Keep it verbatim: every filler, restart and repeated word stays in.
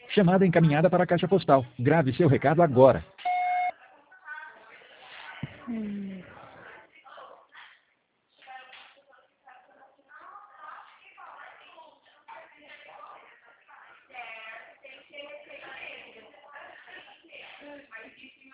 Chamada encaminhada para a caixa postal. Grave seu recado agora.